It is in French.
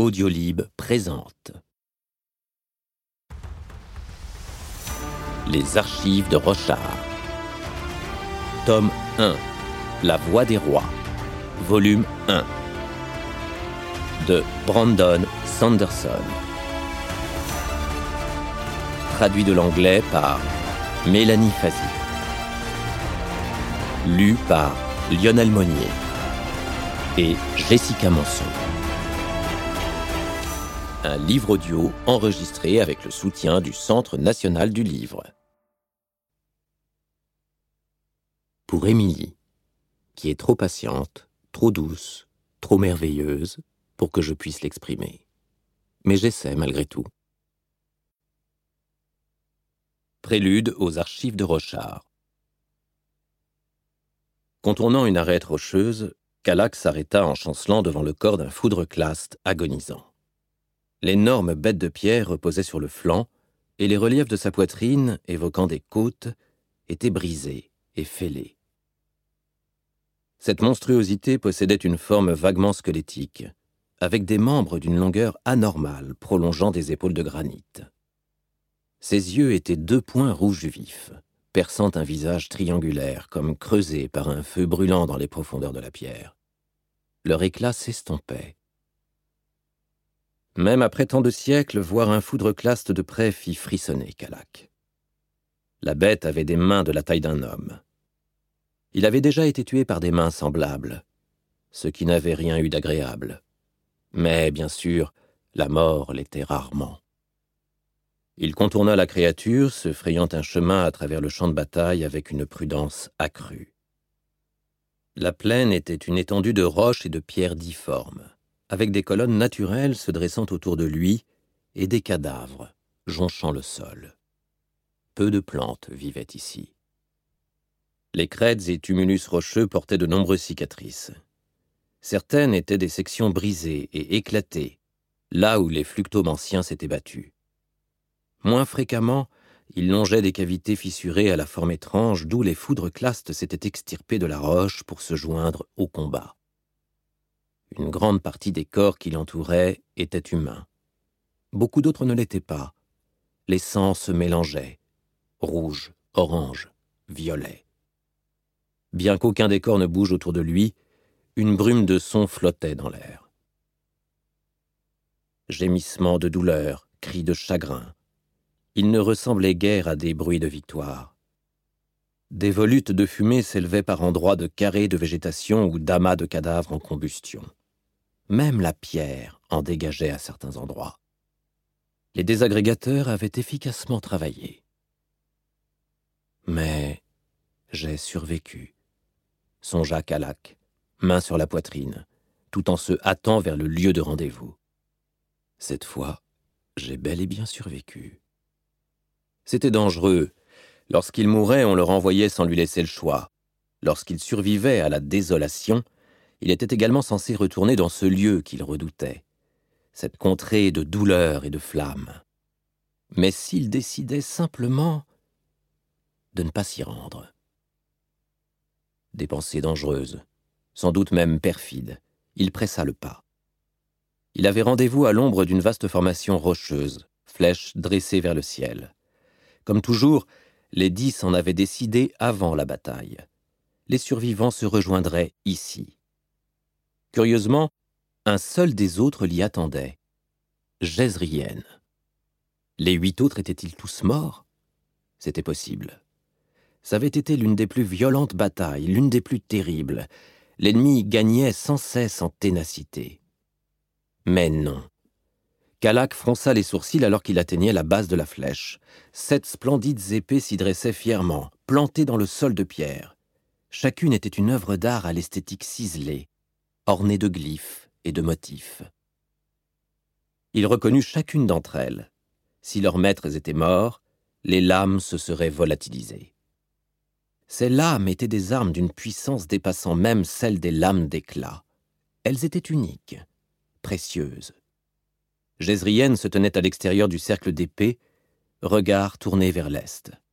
Audiolib présente Les archives de Rochard. Tome 1. La voix des rois. Volume 1. De Brandon Sanderson. Traduit de l'anglais par Mélanie Fazi. Lu par Lionel Monnier et Jessica Manson. Un livre audio enregistré avec le soutien du Centre national du livre. Pour Émilie, qui est trop patiente, trop douce, trop merveilleuse pour que je puisse l'exprimer. Mais j'essaie malgré tout. Prélude aux archives de Rochard. Contournant une arête rocheuse, Calac s'arrêta en chancelant devant le corps d'un foudre-claste agonisant. L'énorme bête de pierre reposait sur le flanc, et les reliefs de sa poitrine, évoquant des côtes, étaient brisés et fêlés. Cette monstruosité possédait une forme vaguement squelettique, avec des membres d'une longueur anormale prolongeant des épaules de granit. Ses yeux étaient 2 points rouges vifs, perçant un visage triangulaire comme creusé par un feu brûlant dans les profondeurs de la pierre. Leur éclat s'estompait. Même après tant de siècles, voir un foudre-claste de près fit frissonner Calac. La bête avait des mains de la taille d'un homme. Il avait déjà été tué par des mains semblables, ce qui n'avait rien eu d'agréable. Mais, bien sûr, la mort l'était rarement. Il contourna la créature, se frayant un chemin à travers le champ de bataille avec une prudence accrue. La plaine était une étendue de roches et de pierres difformes, avec des colonnes naturelles se dressant autour de lui et des cadavres jonchant le sol. Peu de plantes vivaient ici. Les crêtes et tumulus rocheux portaient de nombreuses cicatrices. Certaines étaient des sections brisées et éclatées, là où les fluctomes anciens s'étaient battus. Moins fréquemment, il longeait des cavités fissurées à la forme étrange d'où les foudres-clastes s'étaient extirpés de la roche pour se joindre au combat. Une grande partie des corps qui l'entouraient étaient humains. Beaucoup d'autres ne l'étaient pas. Les sangs se mélangeaient, rouge, orange, violet. Bien qu'aucun des corps ne bouge autour de lui, une brume de son flottait dans l'air. Gémissements de douleur, cris de chagrin. Il ne ressemblait guère à des bruits de victoire. Des volutes de fumée s'élevaient par endroits de carrés de végétation ou d'amas de cadavres en combustion. Même la pierre en dégageait à certains endroits. Les désagrégateurs avaient efficacement travaillé. Mais j'ai survécu, songea Calac, main sur la poitrine, tout en se hâtant vers le lieu de rendez-vous. Cette fois, j'ai bel et bien survécu. C'était dangereux. Lorsqu'il mourait, on le renvoyait sans lui laisser le choix. Lorsqu'il survivait à la désolation, il était également censé retourner dans ce lieu qu'il redoutait, cette contrée de douleur et de flammes. Mais s'il décidait simplement de ne pas s'y rendre. Des pensées dangereuses, sans doute même perfides, il pressa le pas. Il avait rendez-vous à l'ombre d'une vaste formation rocheuse, flèche dressée vers le ciel. Comme toujours, les 10 en avaient décidé avant la bataille. Les survivants se rejoindraient ici. Curieusement, un seul des autres l'y attendait, Jezrien. Les 8 autres étaient-ils tous morts? C'était possible. Ça avait été l'une des plus violentes batailles, l'une des plus terribles. L'ennemi gagnait sans cesse en ténacité. Mais non. Calac fronça les sourcils alors qu'il atteignait la base de la flèche. 7 splendides épées s'y dressaient fièrement, plantées dans le sol de pierre. Chacune était une œuvre d'art à l'esthétique ciselée, ornée de glyphes et de motifs. Il reconnut chacune d'entre elles. Si leurs maîtres étaient morts, les lames se seraient volatilisées. Ces lames étaient des armes d'une puissance dépassant même celle des lames d'éclat. Elles étaient uniques, précieuses. Jezrien se tenait à l'extérieur du cercle d'épées, regard tourné vers l'est.